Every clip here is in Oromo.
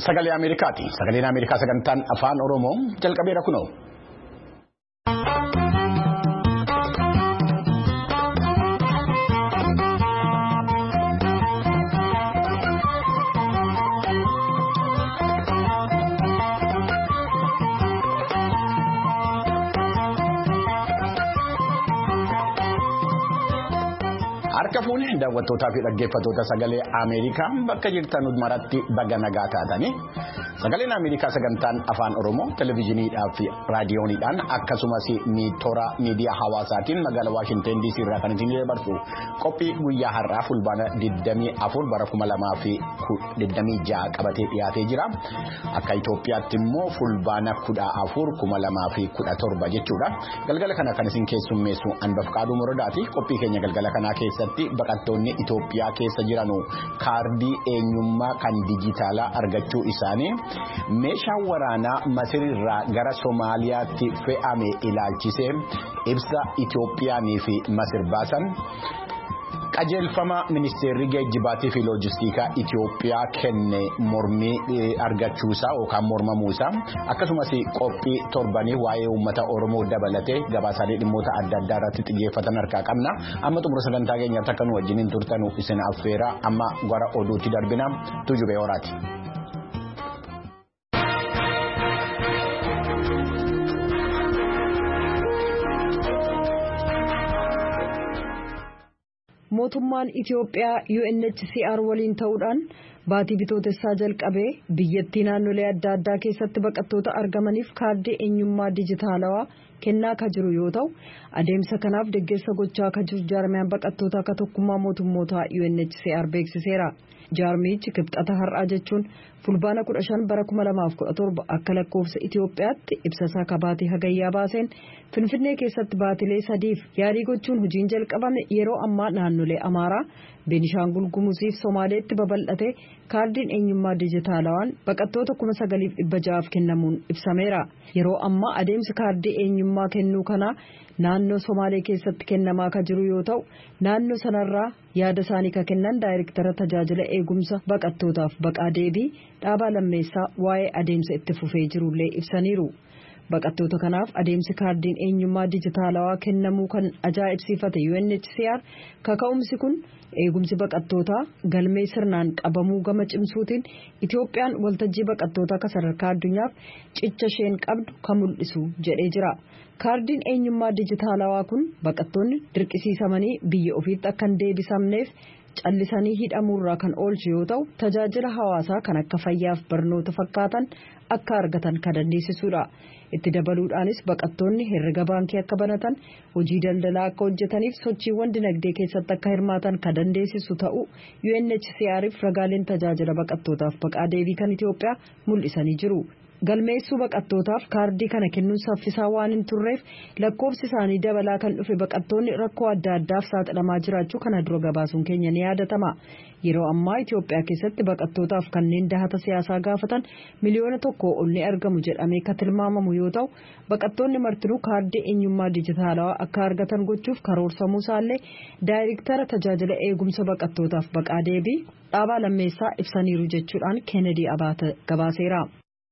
Sagalee Ameerikaati. Sagaleen Ameerikaa sagantaan afaan Oromoo jalqabeera kunoo. Harka fuune daawwattootaa fi dhaggeeffattoota sagalee Ameerikaa bakka jirtan maratti baga nagaa taatanii sagaleen Ameerikaa sagantaan afaan Oromoo televezyiiniidhaan fi raadiyooniidhaan akkasumas toora miidiyaa hawaasaatiin magaalaa Waashinten DC irraa kan isin dabarsu qophii guyyaa har'aa fulbaana 24 bara 2026 qabatee dhiyaatee jira. Akka Itoophiyaatti immoo fulbaana 14 2017 jechuudha. Galgala kana kan isin keessummeessu Anbafqaaduu Morodaati. Qophii keenya galgala kanaa keessatti baqattoonni Itoophiyaa keessa jiran kaardii eenyummaa kan dijitaalaa argachuu isaanii meeshaa waraanaa Masirirraa gara Somaaliyaatti fe'ame ilaalchisee ibsa Itoophiyaanii fi Masir baasan. Qajeelfama ministeerri geejjibaatii fi loojistikaa Itoophiyaa kenne mormii argachuusaa yookaan mormamuusaa akkasumas qophii torbanii waa'ee uummata Oromoo dabalatee gabaasaalee dhimmoota adda addaa irratti xiyyeeffatan harkaa qabna. Amma xumura sagantaa keenyaatti akka nu wajjiniin turtan isin affeera. Amma gara oduutti darbina. Tujubee horaati. Mootummaan Itoophiyaa UNHCR waliin ta'uudhaan baatii bitootessaa jalqabee biyyattii naannolee adda addaa keessatti baqattoota argamaniif kaardii eenyummaa dijitaalawaa kennaa ka jiru yoo ta'u adeemsa kanaaf deeggarsa gochaa ka jiru jaarmiyaan baqattoota akka tokkummaa mootummootaa UNHCR beeksiseera. Jaarmichi kibxata har'aa jechuun fulbaana 15 bara 2017 akka lakkoofsa Itoophiyaatti ibsasaa kabaatii hagayyaa baaseen Finfinnee keessatti baatilee 3f yaalii gochuun hojiin jalqabame yeroo ammaa naannolee Amaaraa, Beenishaangul Gumuzii fi Somaaleetti babal'ate kaardiin eenyummaa dijitaalawaan baqattoota 9,600 kennamuun ibsameera. Yeroo ammaa adeemsi kaardii eenyummaa kennuu kana naannoo Somaalee keessatti kennamaa ka jiru yoo ta'u naannoo sanarraa yaada isaanii ka kennan daayirektara tajaajila eegumsa baqattootaaf baqaa deebii dhaabaa lammeessaa waa'ee adeemsa itti fufee jirullee ibsaniiru. Baqattoota kanaaf adeemsi kaardiin eenyummaa dijitaalawaa kennamuu kan ajaa'ibsiifate UNHCR kaka'umsi kun eegumsi baqattootaa galmee sirnaan qabamuu gama cimsuutiin Itoophiyaan waltajjii baqattootaa akka sadarkaa addunyaaf cicha isheen qabdu kan mul'isu jedhee jira. Kaardiin eenyummaa dijitaalawaa kun baqattoonni dirqisiisamanii biyya ofiitti akka hin deebisamneef callisanii hidhamuurraa kan oolchu yoo ta'u tajaajila hawaasaa kan akka fayyaaf barnoota fakkaatan akka argatan kan dandeessisuudha. Itti dabaluudhaanis baqattoonni herrega baankii akka banatan, hojii daldalaa akka hojjetaniif sochiiwwan dinagdee keessatti akka hirmaatan kan dandeessisu ta'uu UNHCR'if ragaaleen tajaajila baqattootaaf baqaa deebii kan Itoophiyaa mul'isanii jiru. Galmeessuu baqattootaaf kaardii kana kennuun saffisaa waan hin turreef lakkoofsi isaanii dabalaa kan dhufe baqattoonni rakkoo adda addaaf saaxilamaa jiraachuu kana dura gabaasuun keenya ni yaadatama. Yeroo ammaa Itoophiyaa keessatti baqattootaaf kanneen dahata siyaasaa gaafatan miliyoona 1 ol ni argamu jedhamee kan tilmaamamu yoo ta'u baqattoonni martinuu kaardii eenyummaa dijitaalawaa akka argatan gochuuf karoorsamuu isaallee daayirektara tajaajila eegumsa baqattootaaf baqaa deebii dhaabaa lammeessaa ibsaniiru jechuudhaan Kennedy Abaate gabaaseera.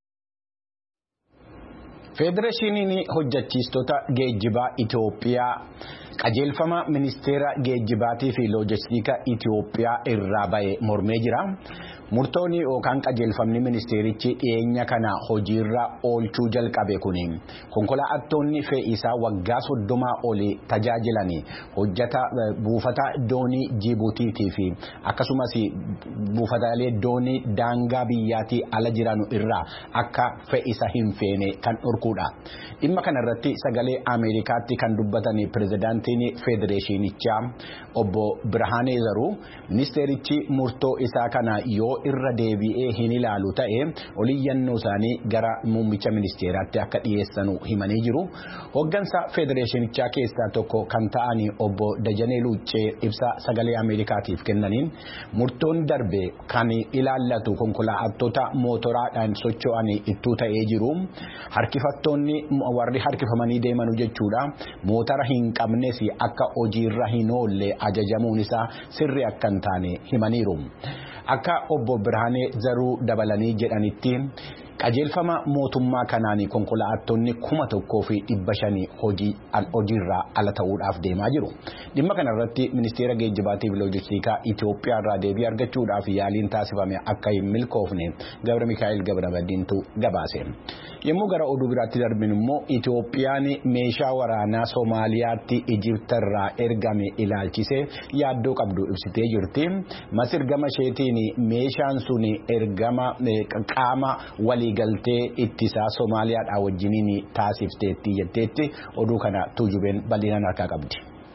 Federeeshiniin hojjechiistota geejjibaa Itoophiyaa qajeelfama ministeera geejjibaatii fi loojistikaa Itoophiyaa irraa ba'e mormee jira. Murtoon yookaan qajeelfamni ministeerichi dhiyeenya kana hojiirra oolchuu jalqabe kuni konkolaattonni fe'iisaa waggaa 30 olii tajaajilanii hojjeta buufata doonii Jibuutiitii fi akkasumas buufataalee doonii daangaa biyyaatii ala jiran irraa akka fe'iisa hin feene kan dhorkuudha. Dhimma kanarratti sagalee Ameerikaatti kan dubbatan pirezidaantiin federeeshinichaa obbo Birhaanee Zaruu ministeerichi murtoo isaa kana yoo irra deebi'ee hin ilaalu ta'e oliyyannoo isaanii gara muummicha ministeeraatti akka dhiyeessanu himanii jiru. Hoggansa federeeshinichaa keessaa tokko kan ta'an obbo Dajanee Luuccee ibsa sagalee Ameerikaatiif kennaniin murtoon darbe kan ilaallatu konkolaattota mootoraadhaan socho'an ittuu ta'ee jiru. Harkifattoonni warri harkifamanii deemanu jechuudha. Mootora hin qabnes akka hojiirra hin oolle ajajamuun isaa sirri akka hin taane himaniiru. akka obbo Birhaanee Zaruu dabalanii jedhanitti qajeelfama mootummaa kanaan konkolaattonni 1,500 hojiirraa ala ta'uudhaaf deemaa jiru. Dhimma kanarratti ministeera geejjibaatii fi loojistikaa Itoophiyaa irraa deebii argachuudhaaf yaaliin taasifame akka hin milkoofne Gabra Mikaa'el Gabramadiintu gabaase. Yommuu gara oduu biraatti darbinu immoo Itoophiyaan meeshaa waraanaa Soomaaliyaatti Ijiptarraa ergame ilaalchisee yaaddoo qabdu ibsitee jirti. Masir gama isheetiin meeshaan sun ergama qaama waliigaltee ittisaa Soomaaliyaadhaa wajjiniin taasifteetti jetteetti oduu kana tuujubeen bal'inaan harkaa qabdi.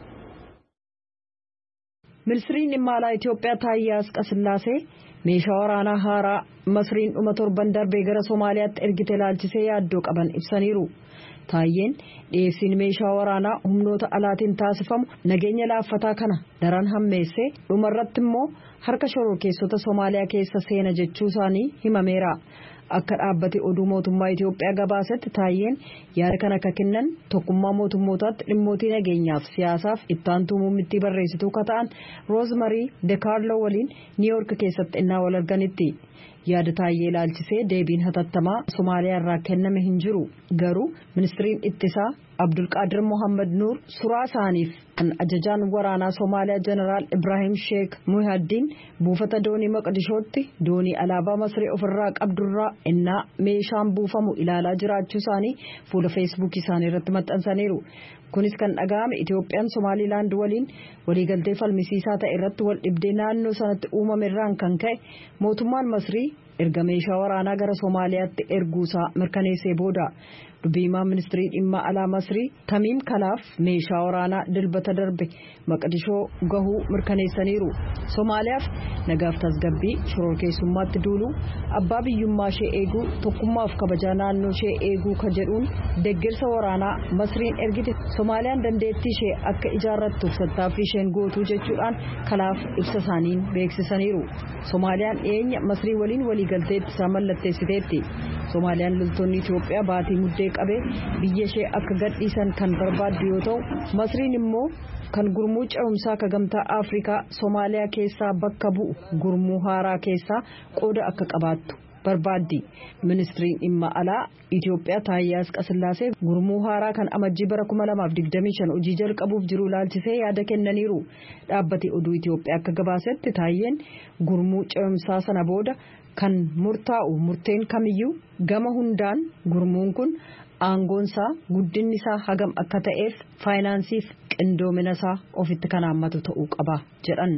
Ministiriin dhimma alaa Itoophiyaa Taayyaa Asqasillaasee meeshaa waraanaa haaraa Masriin dhuma torban darbee gara Soomaaliyaatti ergite ilaalchisee yaaddoo qaban ibsaniiru. Taayyeen dhiyeessiin meeshaa waraanaa humnoota alaatiin taasifamu nageenya laaffataa kana daran hammeessee dhumarratti immoo harka shororkeessota Soomaaliyaa keessa seena jechuu isaanii himameera. Akka dhaabbate oduu mootummaa Itoophiyaa gabaasetti Taayyeen yaada kana akka kennan tokkummaa mootummootaatti dhimmootii nageenyaaf siyaasaaf ittaantuu muummittii barreessituu kata'an Roosmarii De Kaarloo waliin Niiyork keessatti innaa wal arganitti. Yaada Taayyee ilaalchisee deebiin hatattamaa Somaaliyaa irraa kenname hin jiru. Garuu ministiriin ittisaa Abdulqaadir Mohammad Nuur suuraa isaaniif kan ajajaan waraanaa Somaaliyaa Jeneraal Ibrahim Sheek Muhaddiin buufata doonii Maqdishootti doonii alaabaa Masrii ofirraa qabdurraa innaa meeshaan buufamu ilaalaa jiraachuu isaanii fuula feesbuukii isaanii irratti maxxansaniiru. Kunis kan dhaga'ame Itoophiyaan Somaalilaand waliin waliigaltee falmisiisaa ta'e irratti wal dhibdee naannoo sanatti uumame irraan kan ka'e mootummaan Masrii erga meeshaa waraanaa gara Somaaliyaatti erguusaa mirkaneessee booda. Dubbiimaan ministirii dhimma alaa Masrii Tamiim Kalaaf meeshaa waraanaa dilbata darbe Maqdishoo gahuu mirkaneessaniiru. Somaaliyaaf nagaaf tasgabbii shororkeessummaatti duuluu abbaa biyyummaa ishee eeguu tokkummaaf kabajaa naannoo ishee eeguu ka jedhuun deeggarsa waraanaa Masriin ergite Somaaliyaan dandeettii ishee akka ijaarrattuuf tattaaffii isheen gootuu jechuudhaan Kalaaf ibsa isaaniin beeksisaniiru. Somaaliyaan dhiyeenya Masrii waliin waliigaltee ittisaa mallatteessiteetti. Somaaliyaan loltoonni Itoophiyaa baatii muddee qabee biyya ishee akka gadhiisan kan barbaaddu yoo ta'u Masriin immoo kan gurmuu ce'umsaa ka gamtaa Afrikaa Somaaliyaa keessaa bakka bu'u gurmuu haaraa keessaa qooda akka qabaattu barbaaddi. Ministiriin dhimma alaa Itoophiyaa Taayyaa Asqasillaasee gurmuu haaraa kan amajjii bara 2025 hojii jalqabuuf jiru ilaalchisee yaada kennaniiru. Dhaabbati oduu Itoophiyaa akka gabaasetti Taayyeen gurmuu ce'umsaa sana booda kan murtaa'u murteen kamiyyuu gama hundaan gurmuun kun aangoonsaa guddinni isaa hagam akka ta'eef faayinaansiif qindoomina isaa ofitti kan haammatu ta'uu qaba jedhan.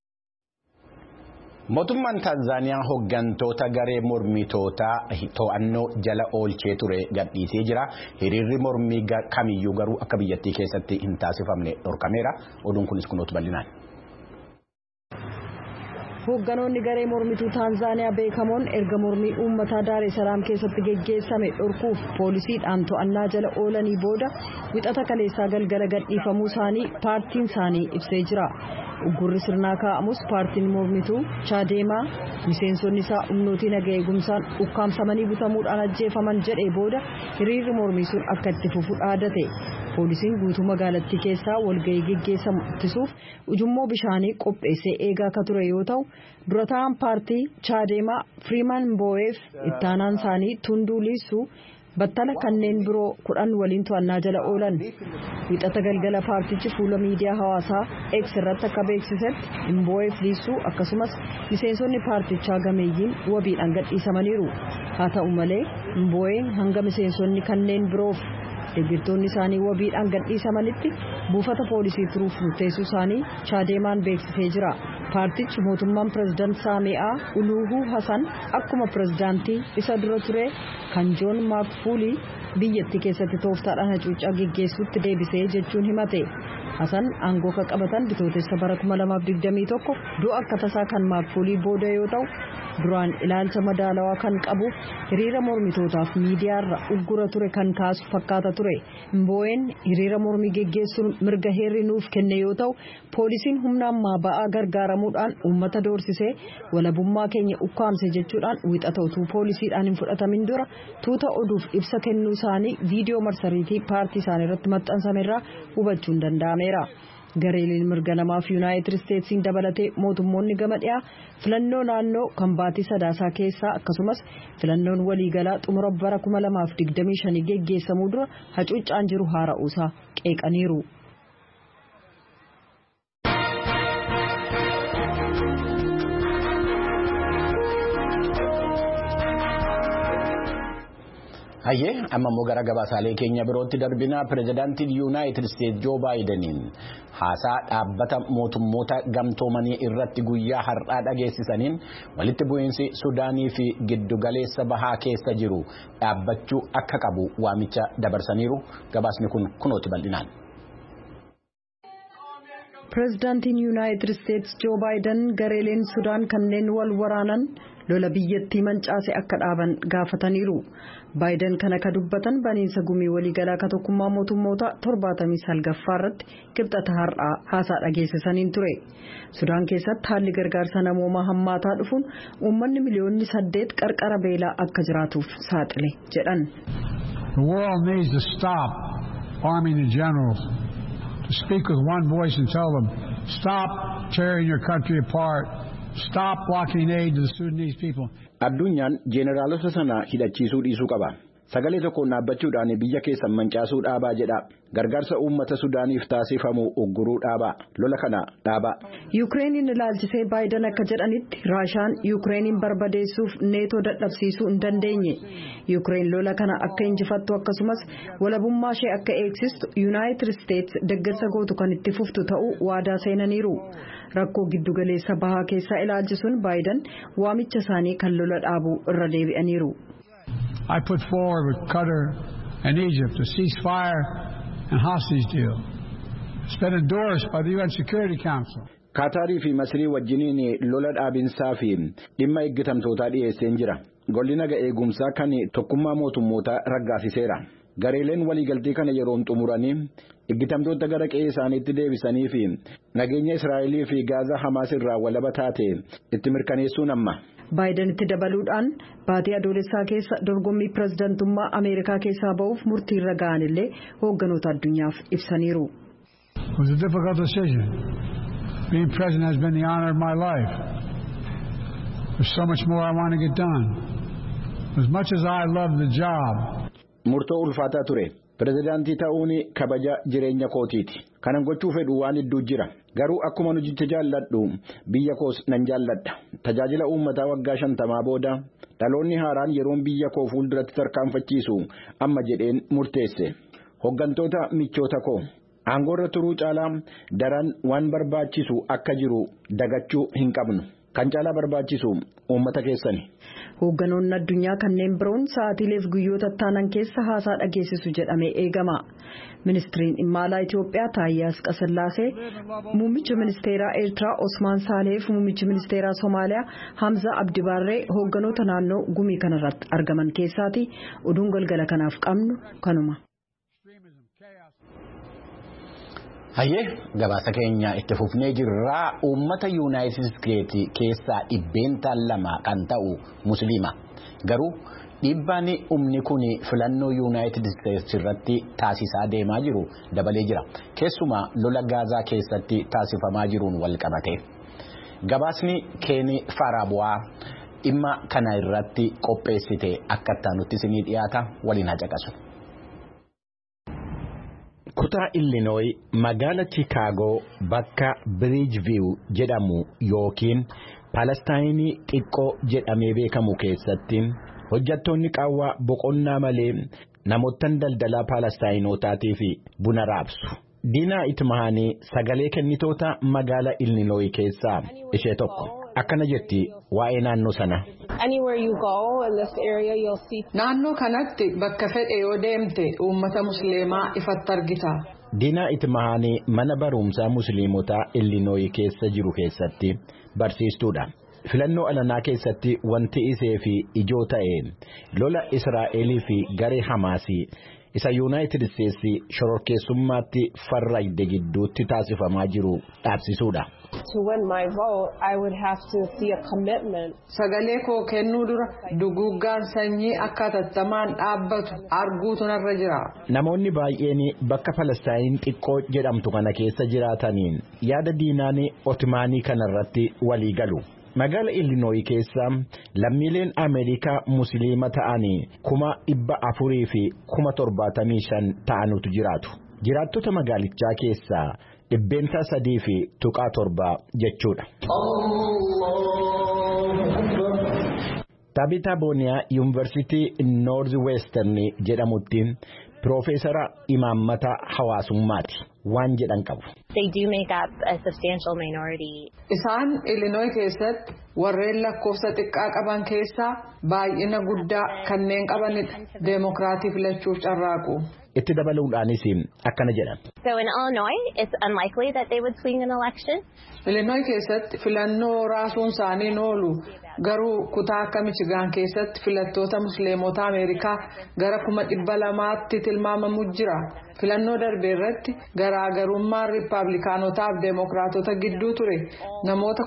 Mootummaan Taanzaaniyaa hoggantoota garee mormitootaa to'annoo jala oolchee ture gadhiisee jira. Hiriirri mormii kamiyyuu garuu akka biyyattii keessatti hin taasifamne dhorkameera. Oduun kunis kunuutu bal'inaan. Hoogganoonni garee mormituu Taanzaaniyaa beekamoon erga mormii uummataa Daar es Salaam keessatti geggeessame dhorkuuf poolisiidhaan to'annaa jala oolanii booda wixata kaleessaa galgala gadhiifamuu isaanii paartiin isaanii ibsee jira. Uggurri sirnaa kaa'amus paartiin mormituu Chaadeemaa miseensonni isaa humnootii nagaa eegumsaan ukkaamsamanii butamuudhaan ajjeefaman jedhee booda hiriirri mormii sun akka itti fufu dhaadate. Poolisiin guutuu magaalattii keessaa walgahii geggeessamu ittisuuf ujummoo bishaanii qopheessee eegaa akka ture yoo ta'u dura taa'aan paartii Chaadeemaa Firiimaan Mboo'eef ittaanaan isaanii Tunduu Liisuu battala kanneen biroo 10 waliin to'annaa jala oolan. Wixata galgala paartichi fuula miidiyaa hawaasaa X irratti akka beeksisetti Mboo'eef Liisuu akkasumas miseensonni paartichaa gameeyyiin wabiidhaan gadhiisamaniiru. Haa ta'u malee Mboo'een hanga miseensonni kanneen biroof deeggartoonni isaanii wabiidhaan gadhiisamanitti buufata poolisii turuuf murteessuu isaanii Chaadeemaan beeksisee jira. Paartichi mootummaan pirezidaant Saami'aa Uluuhuu Hasan akkuma pirezidaantii isa dura ture kan Joon Maakfuulii biyyattii keessatti tooftaadhaan hacuuccaa geggeessuutti deebisee jechuun himate. Hasan aangoo ka qabatan bitootessa bara 2021 du'a akka tasaa kan Maakfuulii booda yoo ta'u duraan ilaalcha madaalawaa kan qabu hiriira mormitootaaf miidiyaarra uggura ture kan kaasu fakkaata ture. Mboo'een hiriira mormii geggeessuun mirga heerri nuuf kenne yoo ta'u poolisiin humna ammaa ba'aa gargaaramuudhaan uummata doorsisee walabummaa keenya ukkaamse jechuudhaan wixata utuu poolisiidhaan hin fudhatamin dura tuuta oduuf ibsa kennuu isaanii viidiyoo marsariitii paartii isaanii irratti maxxansamerraa hubachuun danda'ameera. Gareeleen mirga namaaf Yuunaayitid Isteetsiin dabalatee mootummoonni gama dhiyaa filannoo naannoo kan baatii sadaasaa keessaa akkasumas filannoon waliigalaa xumura bara 2025 geggeessamuu dura hacuuccaan jiru haara'uusaa qeeqaniiru. Hayyee amma immoo gara gabaasaalee keenya birootti darbinaa pirezidaantiin Yuunaayitid Isteetsi Joo Baayideniin haasaa dhaabbata mootummoota gamtoomanii irratti guyyaa har'aa dhageessisaniin walitti bu'iinsi Sudaanii fi giddugaleessa bahaa keessa jiru dhaabbachuu akka qabu waamicha dabarsaniiru. Gabaasni kun kunooti bal'inaan. Pirezidaantiin Yuunaayitid Isteetsi Joo Baayiden gareeleen Sudaan kanneen wal waraanan lola biyyattii mancaase akka dhaaban gaafataniiru. Baayiden kana ka dubbatan baniinsa gumii waliigalaa ka tokkummaa mootummoota 79ffaa irratti kibxata har'aa haasaa dhageessisaniin ture. Sudaan keessatti haalli gargaarsa namoomaa hammaataa dhufuun uummanni miliyoonni 8 qarqara beelaa akka jiraatuuf saaxile jedhan. The world needs to stop arming the generals. To speak with one voice and tell them, stop tearing your country apart. Stop blocking aid to the Sudanese people. Addunyaan jeneraalota sana hidhachiisuu dhiisuu qaba. Sagalee tokkoon dhaabbachuudhaan biyya keessan mancaasuu dhaabaa jedha. Gargaarsa uummata Sudaaniif taasifamu ugguruu dhaabaa. Lola kana dhaabaa. Yukireeniin ilaalchisee Baayiden akka jedhanitti Raashaan Yukireeniin barbadeessuuf neetoo dadhabsiisuu hin dandeenye. Yukireen lola kana akka injifattu akkasumas walabummaa ishee akka eegsistu Yuunaayitid Isteetsi deeggarsa gootu kan itti fuftu ta'uu waadaa seenaniiru. Rakkoo giddugaleessa bahaa keessaa ilaalchisuun Baayiden waamicha isaanii kan lola dhaabuu irra deebi'aniiru. I put forward with Qatar and Egypt a ceasefire and hostage deal. It's been endorsed by the UN Security Council. Qaatarii fi Masrii wajjiniin lola dhaabinsaa fi dhimma eeggatamtootaa dhiyeesseen jira. Golli naga eegumsaa kan tokkummaa mootummootaa raggaasiseera. Gareeleen waliigaltee kana yeroon xumuranii eeggatamtoota gara qe'ee isaaniitti deebisanii fi nageenya Israa'elii fi Gaazaa Hamaas irraa walaba taate itti mirkaneessuun amma. Baayiden itti dabaluudhaan baatii adoolessaa keessa dorgommii pirezidantummaa Ameerikaa keessaa ba'uuf murtii irra ga'an illee hoogganoota addunyaaf ibsaniiru. It was a difficult decision. Being president has been the honor of my life. There's so much more I want to get done. As much as I love the job. Murtoo ulfaataa ture. Pirezidaantii ta'uun kabaja jireenya kootiiti. Kanan gochuu fedhu waan hedduu jira. Garuu akkuma nuti jaalladhu biyya koos nan jaalladha. Tajaajila uummataa waggaa 50 booda dhaloonni haaraan yeroon biyya koo fuulduratti tarkaanfachiisu amma jedheen murteesse. Hoggantoota michoota koo aangoorra turuu caalaa daran waan barbaachisu akka jiru dagachuu hin qabnu. Kan caalaa barbaachisu uummata keessani. Hoogganoonni addunyaa kanneen biroon sa'aatiileef guyyoota taanan keessa haasaa dhageessisu jedhamee eegama. Ministiriin dhimma alaa Itoophiyaa Taayyee Asqasillaasee, muummichi ministeeraa Eertiraa Osmaan Saaleef, muummichi ministeeraa Somaaliyaa Hamza Abdibaarree hoogganoota naannoo gumii kanarratti argaman keessaati. Oduun galgala kanaaf qabnu kanuma. Hayyee gabaasa keenya itti fufnee jirraa uummata Yuunaayitid Isteetsi keessaa 200 kan ta'u musliima. Garuu dhiibbaan umni kun filannoo Yuunaayitid Isteetsi irratti taasisaa deemaa jiru dabalee jira. Keessumaa lola Gaazaa keessatti taasifamaa jiruun wal qabate. Gabaasni Keeni Farabu'aa dhimma kana irratti qopheessite akka taanutti isinii dhiyaata waliin haa caqasu. Kutaa Illinois magaala Chicaagoo bakka Bridgeview jedhamu yookiin Palestaayinii xiqqoo jedhamee beekamu keessatti hojjettoonni qaawwaa boqonnaa malee namoottan daldalaa Palestaayinootaatiif buna raabsu. Diinaa Itmahaanii sagalee kennitoota magaala Illinois keessaa ishee tokko. Akkana jetti waa'ee naannoo sana. Naannoo kanatti bakka fedhe yoo deemte uummata musliimaa ifatti argita. Diinaa Itmahaanii mana barumsaa musliimotaa Illinois keessa jiru keessatti barsiistuudha. filannoo alanaa keessatti wanti isee fi ijoo ta'e lola Israa'elii fi garee Hamaasii isa Yuunaayitid Isteetsi shororkeessummaatti farrayde gidduutti taasifamaa jiru dhaabsisuudha. To win my vote, I would have to see a commitment. Sagalee koo kennuu dura duguuggaan sanyii akka tattamaan dhaabbatu arguutu narra jira. Namoonni baay'een bakka Palestaayin xiqqoo jedhamtu kana keessa jiraataniin yaada diinaan Ottomaanii kanarratti walii galu. Magaala Illinois keessa lammiileen Ameerikaa Musliima ta'anii 400 fi 75 ta'anutu jiraatu. Jiraattota magaalichaa keessaa 300 fi 7 jechuudha. Tabitha Boniyaa Yuunivarsiitii Northwestern jedhamutti Piroofeesara imaammata hawaasummaati waan jedhan qabu. They do make up a substantial minority. Isaan Illinois keessatti warreen lakkoofsa xiqqaa qaban keessaa baay'ina guddaa kanneen qabanidha. Deemokiraatii filachuuf carraaqu. Itti dabaluudhaanis akkana jedhan. So in Illinois, it's unlikely that they would swing an election. Illinois keessatti filannoo raasuun isaanii oolu. Garuu kutaa akka Michigan keessatti filattoota Musliimota Ameerikaa gara 200,000tti tilmaamamu jira. Filannoo darbee irratti garaagarummaan Riippaabilikaanotaa fi Deemokiraatota gidduu ture. Namoota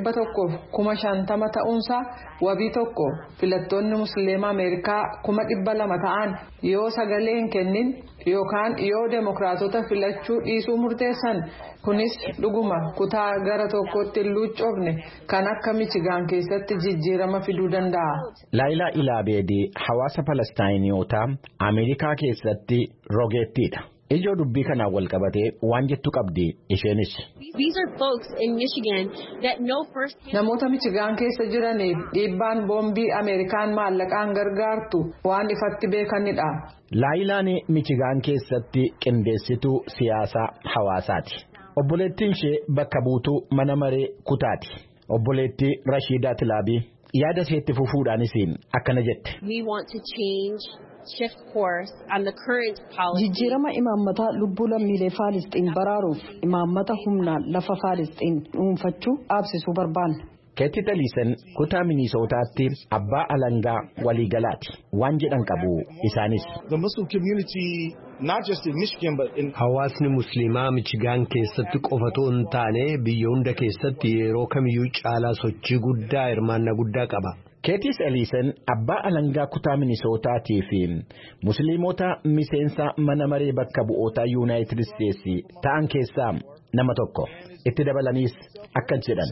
150,000 ta'uunsaa wabii tokko. Filattoonni Musliima Ameerikaa 200,000 ta'an yoo sagalee hin kennin yookaan yoo Deemokiraatota filachuu dhiisuu murteessan. Kunis dhuguma kutaa gara tokkotti luucoofne kan akka Michigan keessatti jijjiirama fiduu danda'a. Laayilaa Ilaabeedii hawaasa Palestaayinotaa Ameerikaa keessatti rogeettiidha. Ijoo dubbii kanaan wal qabatee waan jettu qabdi isheenis. These are folks in Michigan that know first. Namoota Michigan keessa jiraniif dhiibbaan boombii Ameerikaan maallaqaan gargaartu waan ifatti beekanidha. Laayilaan Michigan keessatti qindeessituu siyaasaa hawaasaati. Obboleettiin ishee bakka buutuu mana maree kutaati. Obboleettii Rashiidaa Tilaabii yaada isheetti fufuudhaanis akkana jette. We want to shift course on the current policy. Jijjiirama imaammataa lubbuu lammiilee Faalisxiin baraaruuf imaammata humnaan lafa Faalisxiin dhuunfachuu dhaabsisuu barbaanna. Keetti Taliisan kutaa Minisootaatti abbaa alangaa waliigalaati waan jedhan qabu isaanis. The Muslim community not just in Michigan but in Hawaasni Musliimaa Michigan keessatti qofatoo hin taane biyya hunda keessatti yeroo kamiyyuu caalaa sochii guddaa hirmaannaa guddaa qaba. Keetti Taliisan abbaa alangaa kutaa Minisootaatii fi Musliimota miseensa mana maree bakka bu'ootaa Yuunaayitid Isteetsi ta'an keessaa nama tokko. Itti dabalaniis akkan jedhan.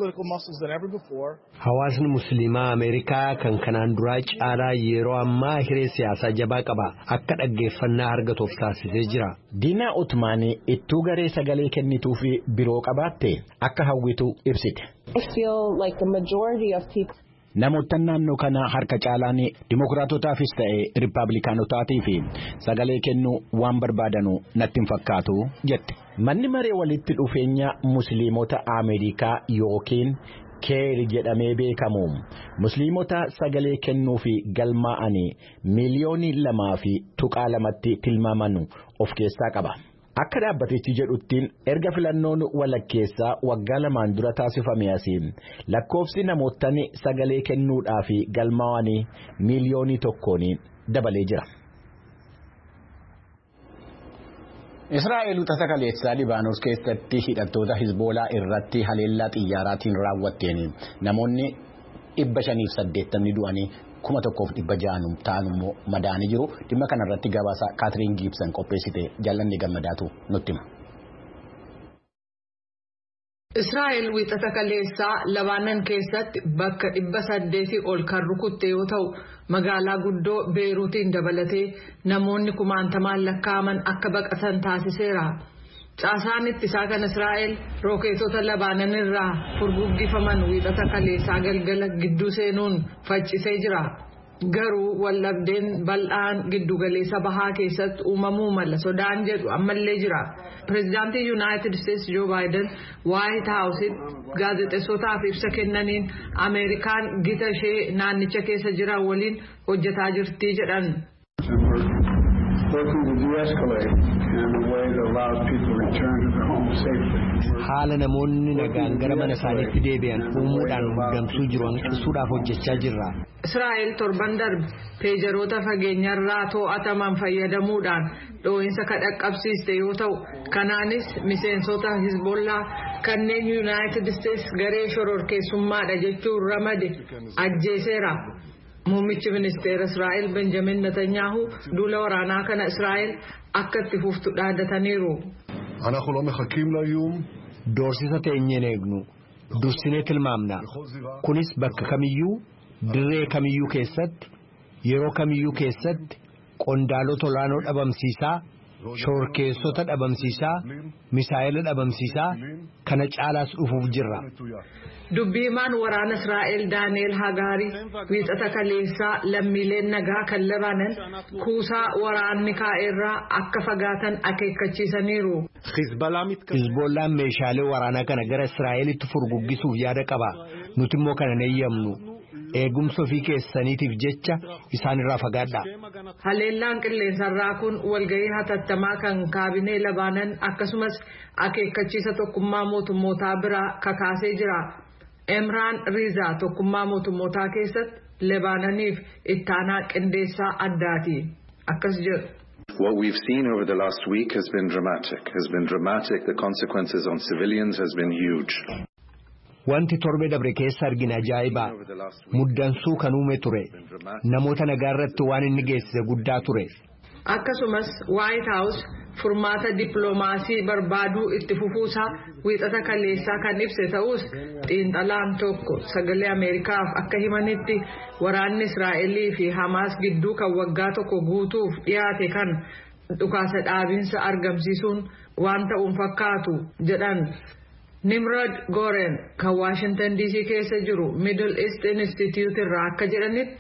Hawaasni Musliimaa Ameerikaa kan kanaan duraa caalaa yeroo ammaa hiree siyaasaa jabaa qaba. Akka dhaggeeffannaa argatuuf taasisee jira. Diinaa Ottomaanii ittuu garee sagalee kennituu fi biroo qabaatte akka hawwitu ibsite. I feel like the majority of people. Namoota naannoo kana harka caalaan Dimookiraatotaafis ta'e Riippaabilikaanotaatiif sagalee kennuu waan barbaadanu natti hin fakkaatu jette. Manni maree walitti dhufeenya Musliimota Ameerikaa yookiin keeri jedhamee beekamu Musliimota sagalee kennuu fi galmaa'anii 2,200,000 tilmaamanu of keessaa qaba. Akka dhaabbatichi jedhuttiin erga filannoon walakkeessaa waggaa 2 dura taasifame asiin lakkoofsi namootni sagalee kennuudhaa fi galmaa'anii 1,000,000 dabalee jira. Israa'eel tasakaleessaa Libaanos keessatti hidhattoota Hizboolaa irratti haleellaa xiyyaaraatiin raawwatteen namoonni 580 du'anii 1,600 ta'an immoo madaanii jiru. Dhimma kanarratti gabaasa Kaatiriin Giibsan qopheessite jaallanni gammadaatu nutti hima. Israa'eel wiixata kaleessaa Libaanon keessatti bakka 800 ol kan rukutte yoo ta'u magaalaa guddoo Beeruutiin dabalatee namoonni 1,000 lakkaa'aman akka baqatan taasiseera. Caasaan ittisaa kan Israa'eel rookeetota Libaanon irraa furguggifaman wiixata kaleessaa galgala gidduu seenuun faccisee jira. Garuu wallabdeen bal'aan giddugaleessa bahaa keessatti uumamuu mala sodaan jedhu ammallee jira. Pireezidaantii Yuunaayitid Isteetsi Joo Baayiden Waayit Haawusitti gaazexeessotaaf ibsa kennaniin Ameerikaan gita ishee naannicha keessa jiran waliin hojjetaa jirti jedhan. working to de-escalate in a way that allows people to return to their homes safely. Haala namoonni nagaan gara mana isaaniitti deebi'an uumuudhaan muddamsuu jiru hanqisuudhaaf hojjechaa jirra. Israa'el torban darbe peejaroota fageenyarraa to'ataman fayyadamuudhaan dhoohinsa dhaqqabsiiste yoo ta'u kanaanis miseensota Hizbollaa kanneen United States garee shororkeessummaadha jechuun ramade ajjeeseera. Muummichi ministeera Israa'el Benjamin Netanyahu duula waraanaa kana Israa'el akka itti fuftu dhaadataniiru. אנחנו לא מחכים לאיום. Doorsisa teenyeen eegnu dursinee tilmaamna. Kunis bakka kamiyyuu dirree kamiyyuu keessatti yeroo kamiyyuu keessatti qondaalota olaanoo dhabamsiisaa shororkeessota dhabamsiisaa misaa'ila dhabamsiisaa kana caalaas dhufuuf jirra. Dubbiimaan waraana Israa'el Daani'eel Hagaarii wiixata kaleessaa lammiileen nagaa kan Lebaanan kuusaa waraanni kaa'eerraa akka fagaatan akeekkachiisaniiru. Hizbollaan meeshaalee waraanaa kana gara Israa'elitti furguggisuuf yaada qaba. Nuti immoo kana hin eeyyamnu. Eegumsa ofii keessaniitiif jecha isaanirraa fagaadha. Haleellaan qilleensarraa kun walgahii hatattamaa kan kaabinee Lebaanan akkasumas akeekkachiisa tokkummaa mootummootaa biraa kakaasee jira. Emraan Riizaa tokkummaa mootummootaa keessatti Lebaananiif ittaanaa qindeessaa addaati. Akkas jedhu. What we've seen over the last week has been dramatic. The consequences on civilians has been huge. Wanti torbe dabre keessa argina ajaa'iba. Muddansuu kan uume ture. Namoota nagaa irratti waan inni geessise guddaa ture. Akkasumas White House furmaata dippiloomaasii barbaaduu itti fufuusaa wiixata kaleessaa kan ibse ta'us xiinxalaan tokko sagalee Ameerikaaf akka himanitti waraanni Israa'elii fi Hamaas gidduu kan waggaa tokko guutuuf dhiyaate kan dhukaasa dhaabinsa argamsiisuun waan ta'uun fakkaatu jedhan. Nimrod Goren kan Washington DC keessa jiru Middle East Institute irraa akka jedhanitti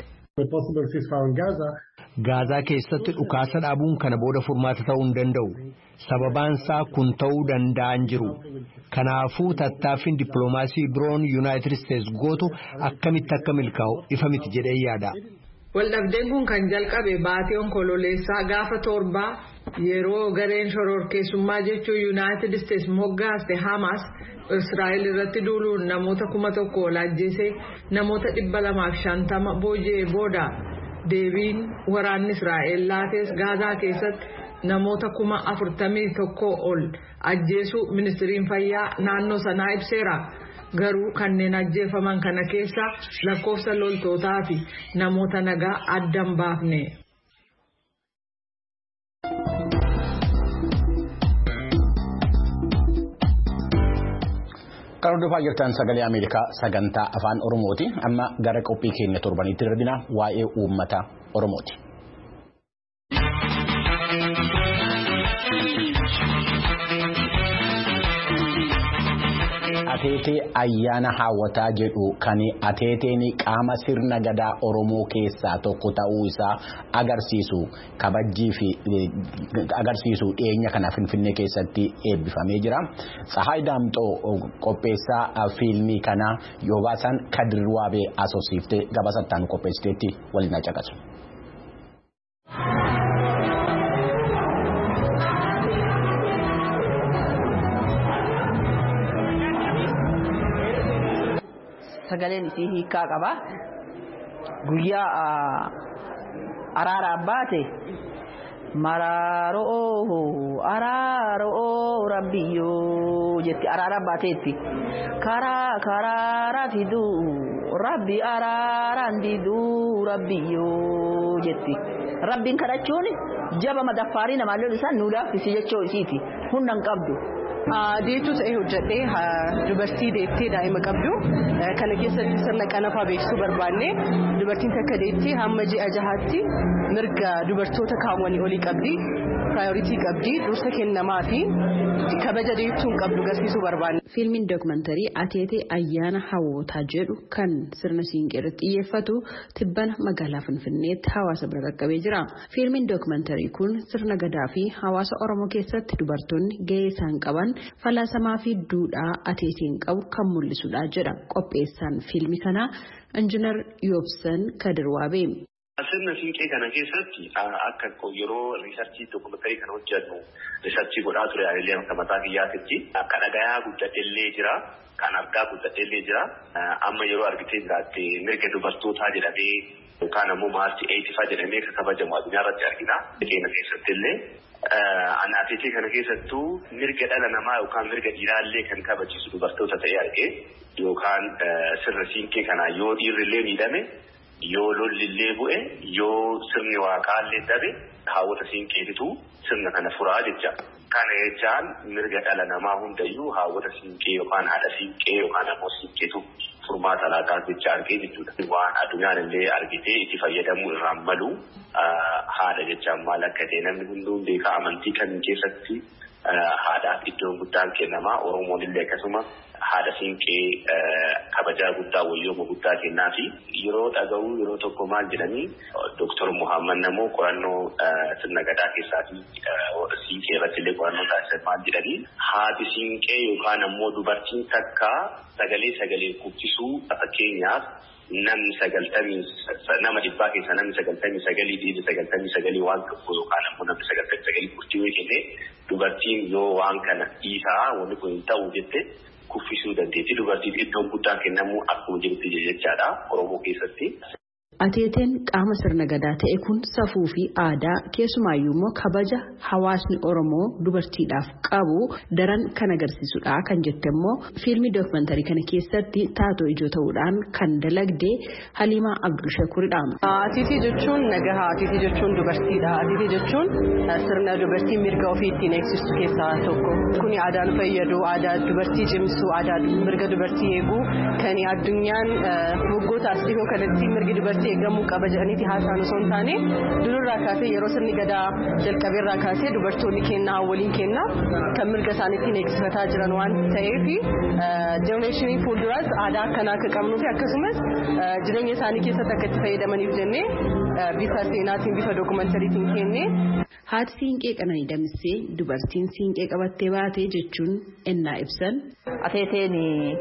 Gaazaa keessatti dhukaasa dhaabuun kana booda furmaata ta'uu hin danda'u. Sababaansaa kun ta'uu danda'an jiru. Kanaafuu tattaaffiin dippiloomaasii biroon United States gootu akkamitti akka milkaa'u ifa miti jedhee yaada. Waldhabdeen kun kan jalqabe baatii onkololeessaa gaafa torbaa yeroo gareen shororkeessummaa jechuun United States moggaaste Hamas Israa'el irratti duuluun namoota 1,000 ajjeesee namoota 250 booji'ee booda deebiin waraanni Israa'el laates Gaazaa keessatti namoota 41,000 ol ajjeesuu ministiriin fayyaa naannoo sanaa ibseera. Garuu kanneen ajjeefaman kana keessa lakkoofsa loltootaa fi namoota nagaa addan baafne. Kan hordofaa jirtan sagalee Ameerikaa sagantaa afaan Oromooti. Amma gara qophii keenya torbanitti darbina waa'ee uummata Oromooti. Ateetee ayyaana hawwataa jedhu kan ateeteen qaama sirna gadaa Oromoo keessaa tokko ta'uu isaa agarsiisu dhiyeenya kana Finfinnee keessatti eebbifamee jira. Tsahaay Daamxoo qopheessaa fiilmii kana Yoobaasan Kadirwaabee asoosiiftee gabaasattaan qopheessiteetti waliin caqasu. Sagaleen isii hiikaa qaba. Guyyaa araaraa baate araaroo rabbiyyoo jetti araaraa baateetti karaa fiduu rabbi araaraan diduu rabbiyyoo jetti. Rabbiin kadhachuun jaba madaffaarii namaallee isaan nu laaffisi jechoo isiiti hundan qabdu. Deettuu ta'ee hojjedhee dubartii deettee daa'ima qabdu kana keessatti sirna qanafaa beeksisuu barbaanne dubartiin takka deettee hamma ji'a jahaatti mirga dubartoota kaawwanii olii qabdi piraayoritii qabdi dursa kennamaa fi kabaja deettuun qabdu agarsiisuu barbaanne. Fiilmiin dookumantarii Ateetee ayyaana hawwataa jedhu kan sirna siinqee irratti xiyyeeffatu tibbana magaalaa Finfinneetti hawaasa bira qaqqabee jira. Fiilmiin dookumantarii kun sirna gadaa fi hawaasa Oromoo keessatti dubartoonni gahee isaan qaban falaasamaa fi duudhaa ateeteen qabu kan mul'isudha jedha qopheessaan fiilmii kanaa Injiinar Yoobsan Kadirwaabee. Sirna siinqee kana keessatti akka yeroo riisarchii dookumentarii kana hojjennu riisarchii godhaa ture ayilee akka mataa kiyyaatitti akka dhagayaa guddateellee jira kan argaa guddateellee jira amma yeroo argitee jiraatte mirga dubartootaa jedhamee yookaan ammoo maarchi 85 jedhamee kan kabajamu addunyaa irratti argina. Keenya keessatti illee anaafeetii kana keessattuu mirga dhala namaa yookaan mirga dhiiraallee kan kabachiisu dubartoota ta'ee argee yookaan sirna siinqee kana yoo dhiirrillee miidhame yoo lollillee bu'e yoo sirni waaqaallee dabe haawwata siinqeetitu sirna kana furaa jecha. Kana jechaan mirga dhala namaa hundayyuu haawwata siinqee yookaan haadha siinqee yookaan ammoo siinqeetu furmaata laataa jecha argee jechuudha. Waan addunyaan illee argitee itti fayyadamuu irraan malu haadha jechaan maal akka ta'e namni hunduu beekaa amantii kan keessatti haadhaaf iddoon guddaan kennamaa Oromoon illee akkasuma haadha siinqee kabajaa guddaa wayyooma guddaa kennaa fi yeroo dhaga'uu yeroo tokko maal jedhanii Dr. Muhammad namoo qorannoo sirna gadaa keessaatii siinqee irratti illee qorannoo taasisan maal jedhanii haati siinqee yookaan ammoo dubartiin takka sagalee guddisuu fakkeenyaaf namni 90 nama dhibbaa keessa namni 99 dhiirri 99 waan tokko yookaan ammoo namni 99 guddisuu kennee dubartiin yoo waan kana dhiisaa wanti kun hin ta'u jette kuffisuu dandeetti dubartiif iddoon guddaan kennamuu akkuma jirti jechaadha Oromoo keessatti. Ateeteen qaama sirna gadaa ta'e kun safuu fi aadaa keessumaayyuu immoo kabaja hawaasni Oromoo dubartiidhaaf qabu daran kan agarsiisudha kan jette immoo fiilmii dookumentarii kana keessatti taatoo ijoo ta'uudhaan kan dalagde Haliimaa Abdul Shakuridha. Atiitii jechuun nagaha, atiitii jechuun dubartiidha, atiitii jechuun sirna dubartii mirga ofii ittiin eegsistu keessaa tokko. Kuni aadaan fayyadu, aadaa dubartii cimsu, aadaa mirga dubartii eegu kan addunyaan waggootaas dhihoo kanatti mirgi dubartii eegamuu qaba jedhaniiti haasaan osoo hin taane dururraa kaasee yeroo sirni gadaa jalqabeerraa kaasee dubartoonni kennaa waliin kennaa kan mirga isaaniitiin eegsifataa jiran waan ta'eef jenereeshinii fuulduraas aadaa akkanaa akka qabnuu fi akkasumas jireenya isaanii keessatti akka itti fayyadamaniif jennee bifa seenaatiin bifa dookumantariitiin kennee. Haati siinqee Qananii Damissee dubartiin siinqee qabattee baate jechuun ennaa ibsan. Ateeteen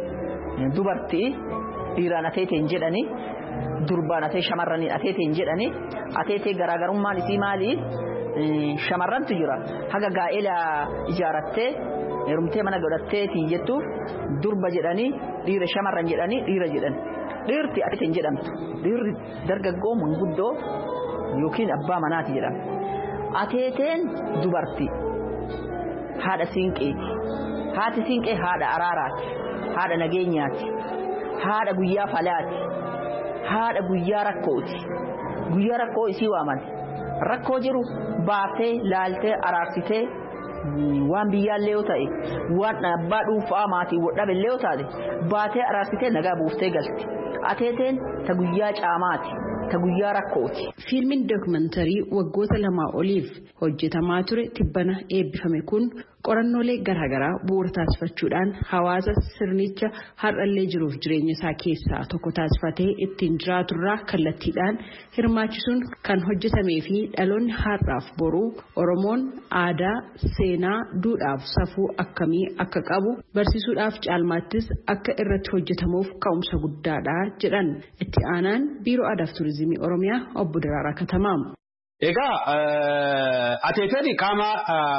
dubartii dhiiraan ateeteen jedhani. Durbaan atee shamarranii ateeteen jedhani ateetee garaagarummaan isii maali shamarrantu jira haga gaa'ela ijaarattee heerumtee mana godhattee jettuuf durba jedhanii dhiira shamarran jedhanii dhiira jedhan dhiirti ateeteen jedhamtu dhiirri dargaggoo manguddoo yookiin abbaa manaati jedhama ateeteen dubartii haadha siinqeeti haati siinqee haadha araaraati haadha nageenyaati haadha guyyaa falaati. Haadha guyyaa rakkooti. Guyyaa rakkoo isii waaman. Rakkoo jiru baaftee laaltee araarsitee waan biyyaallee yoo ta'e waan abbaa dhuunfaa maatii wadhaballee yoo taate baatee araarsitee nagaa buuftee galti. Ateeteen ta guyyaa caamaati. Ta guyyaa rakkooti. Fiilmiin dookumentarii waggoota 2 oliif hojjetamaa ture tibbana eebbifame kun qorannoolee garaagaraa bu'uura taasifachuudhaan hawaasa sirnicha har'allee jiruuf jireenya isaa keessaa tokko taasifatee ittiin jiraaturraa kallattiidhaan hirmaachisuun kan hojjetamee fi dhaloonni har'aaf boruu Oromoon aadaa, seenaa, duudhaaf safuu akkamii akka qabu barsiisuudhaaf caalmaattis akka irratti hojjetamuuf ka'umsa guddaadha jedhan itti aanaan biiroo aadaa fi turizimii Oromiyaa obbo Daraaraa Katamaa. Egaa ateeteen qaama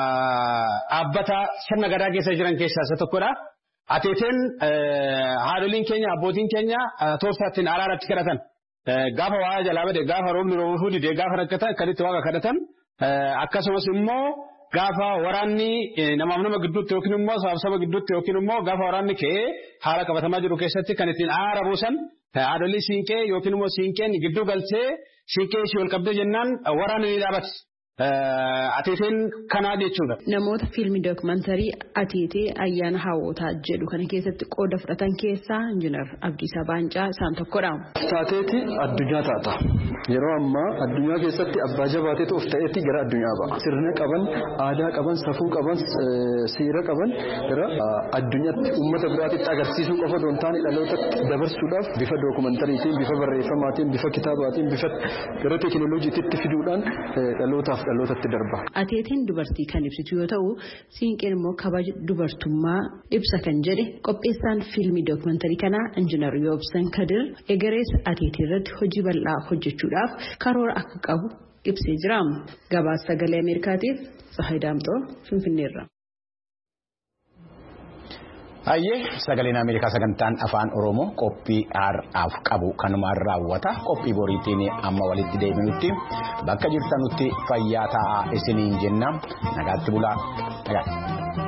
dhaabbata sirna gadaa keessa jiran keessaa isa tokkodha. Ateeteen haadholiin keenya abbootiin keenya tooftaattiin araaratti kadhatan. Gaafa waa jalaa bade gaafa roobni roobuu didee gaafa rakkatan kan itti waaqa kadhatan akkasumas immoo gaafa waraanni namaaf nama gidduutti yookiin immoo saba gidduutti yookiin immoo gaafa waraanni ka'ee haala qabatamaa jiru keessatti kan ittiin aara buusan haadholii siinqee yookiin immoo siinqeen gidduu galchee siinqee ishee wal qabdee jennaan waraanni ni dhaabate. Ateeteen kanaa jechuudha. Namoota fiilmii dookumantarii ateetee ayyaana hawwootaa jedhu kana keessatti qooda fudhatan keessaa Injiinar Abdiisaa Baancaa isaan tokkodha. Taateeti addunyaa taata. Yeroo ammaa addunyaa keessatti abbaa jabaateetu of ta'eetti gara addunyaa ba'a. Sirna qaban, aadaa qaban, safuu qaban, seera qaban gara addunyaatti uummata biraatitti agarsiisuu qofa osoo hin taane dhalootatti dabarsuudhaaf bifa dookumantariitiin, bifa barreeffamaatiin, bifa kitaabaatiin, bifa gara teekinooloojiitti fiduudhaan dhalootaaf dhalootatti darba. Ateetiin dubartii kan ibsitu yoo ta'u siinqeen immoo kabaja dubartummaa ibsa kan jedhe qopheessaan fiilmii dookumantarii kanaa injiinar Yoobsan Kadir egerees ateetii irratti hojii bal'aa hojjechuudhaaf karoora akka qabu ibsee jira. Gabaasa sagalee Ameerikaatiif Sahidaamxoo Finfinneerra. Hayyee sagaleen Ameerikaa sagantaan afaan Oromoo qophii har'aaf qabu kanumaan raawwata. Qophii boriitiin amma walitti deebinutti bakka jirtanutti fayyaa ta'aa isiniin jenna. Nagaatti bulaa.